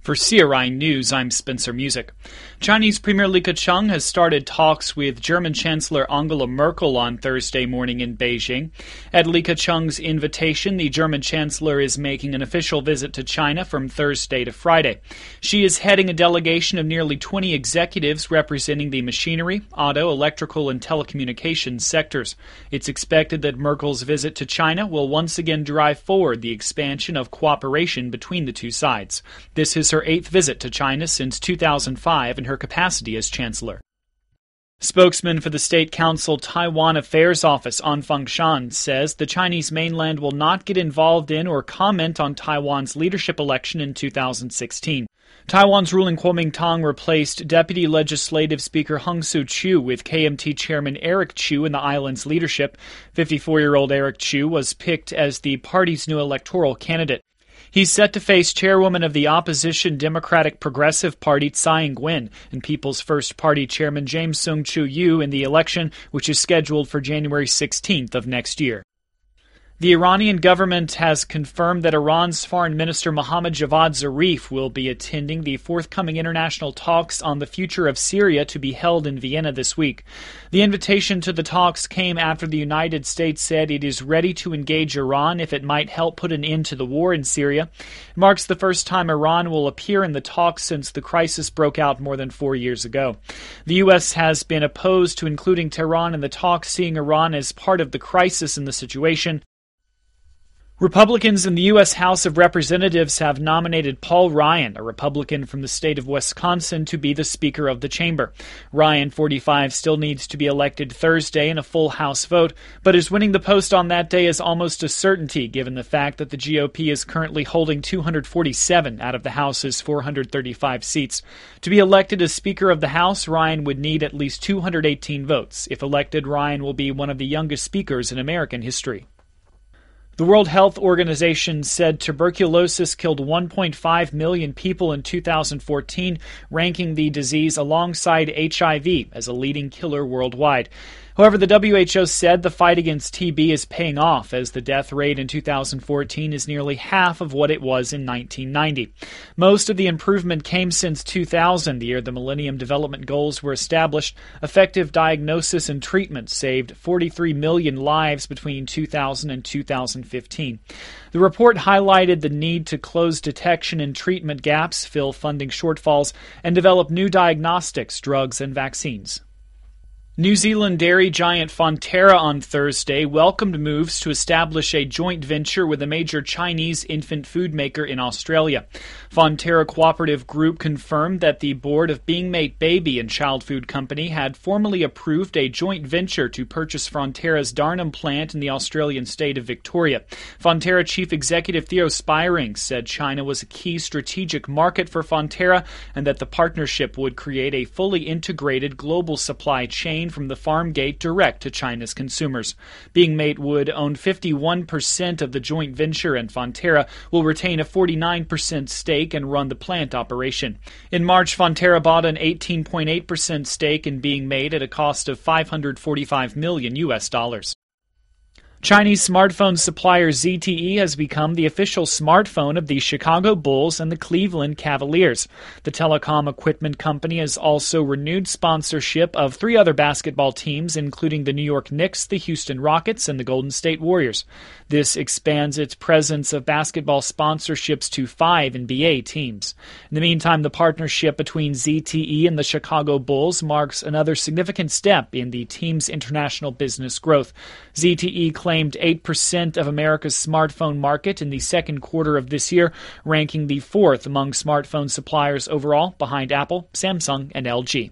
For CRI News, I'm Spencer Music. Chinese Premier Li Keqiang has started talks with German Chancellor Angela Merkel on Thursday morning in Beijing. At Li Keqiang's invitation, the German Chancellor is making an official visit to China from Thursday to Friday. She is heading a delegation of nearly 20 executives representing the machinery, auto, electrical, and telecommunications sectors. It's expected that Merkel's visit to China will once again drive forward the expansion of cooperation between the two sides. This is her 8th visit to China since 2005 in her capacity as Chancellor. Spokesman for the State Council Taiwan Affairs Office, An Fengshan, says the Chinese mainland will not get involved in or comment on Taiwan's leadership election in 2016. Taiwan's ruling Kuomintang replaced Deputy Legislative Speaker Hung Soo-kyu with KMT Chairman Eric Chu in the island's leadership. 54-year-old Eric Chu was picked as the party's new electoral candidate. He's set to face chairwoman of the opposition Democratic Progressive Party Tsai Ing-wen and People's First Party Chairman James Sung-Chu-yu in the election, which is scheduled for January 16th of next year. The Iranian government has confirmed that Iran's Foreign Minister Mohammad Javad Zarif will be attending the forthcoming international talks on the future of Syria to be held in Vienna this week. The invitation to the talks came after the United States said it is ready to engage Iran if it might help put an end to the war in Syria. It marks the first time Iran will appear in the talks since the crisis broke out more than 4 years ago. The U.S. has been opposed to including Tehran in the talks, seeing Iran as part of the crisis in the situation. Republicans in the U.S. House of Representatives have nominated Paul Ryan, a Republican from the state of Wisconsin, to be the Speaker of the chamber. Ryan, 45, still needs to be elected Thursday in a full House vote, but his winning the post on that day is almost a certainty given the fact that the GOP is currently holding 247 out of the House's 435 seats. To be elected as Speaker of the House, Ryan would need at least 218 votes. If elected, Ryan will be one of the youngest speakers in American history. The World Health Organization said tuberculosis killed 1.5 million people in 2014, ranking the disease alongside HIV as a leading killer worldwide. However, the WHO said the fight against TB is paying off as the death rate in 2014 is nearly half of what it was in 1990. Most of the improvement came since 2000, the year the Millennium Development Goals were established. Effective diagnosis and treatment saved 43 million lives between 2000 and 2015. The report highlighted the need to close detection and treatment gaps, fill funding shortfalls, and develop new diagnostics, drugs, and vaccines. New Zealand dairy giant Fonterra on Thursday welcomed moves to establish a joint venture with a major Chinese infant food maker in Australia. Fonterra Cooperative Group confirmed that the board of Being Mate Baby and Child Food Company had formally approved a joint venture to purchase Fonterra's Darnham plant in the Australian state of Victoria. Fonterra Chief Executive Theo Spiring said China was a key strategic market for Fonterra and that the partnership would create a fully integrated global supply chain from the farm gate direct to China's consumers. Being Mate would own 51% of the joint venture, and Fonterra will retain a 49% stake and run the plant operation. In March, Fonterra bought an 18.8% stake in Being Mate at a cost of $545 million. Chinese smartphone supplier ZTE has become the official smartphone of the Chicago Bulls and the Cleveland Cavaliers. The telecom equipment company has also renewed sponsorship of 3 other basketball teams, including the New York Knicks, the Houston Rockets, and the Golden State Warriors. This expands its presence of basketball sponsorships to 5 NBA teams. In the meantime, the partnership between ZTE and the Chicago Bulls marks another significant step in the team's international business growth. ZTE claimed 8% of America's smartphone market in the second quarter of this year, ranking the 4th among smartphone suppliers overall, behind Apple, Samsung, and LG.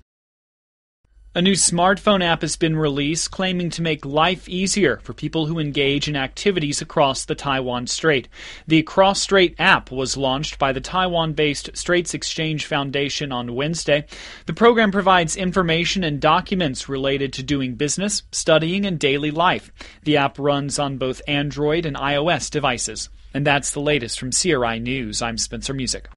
A new smartphone app has been released claiming to make life easier for people who engage in activities across the Taiwan Strait. The Cross Strait app was launched by the Taiwan-based Straits Exchange Foundation on Wednesday. The program provides information and documents related to doing business, studying, and daily life. The app runs on both Android and iOS devices. And that's the latest from CRI News. I'm Spencer Music.